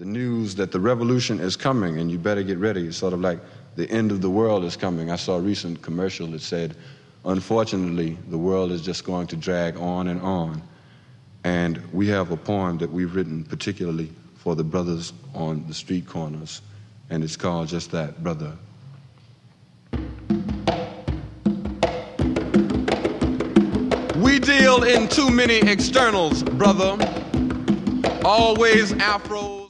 the news that the revolution is coming and you better get ready. It's sort of like the end of the world is coming. I saw a recent commercial that said, unfortunately, the world is just going to drag on and on. And we have a poem that we've written particularly for the brothers on the street corners, and it's called just that, Brother. We deal in too many externals, brother. Always afro.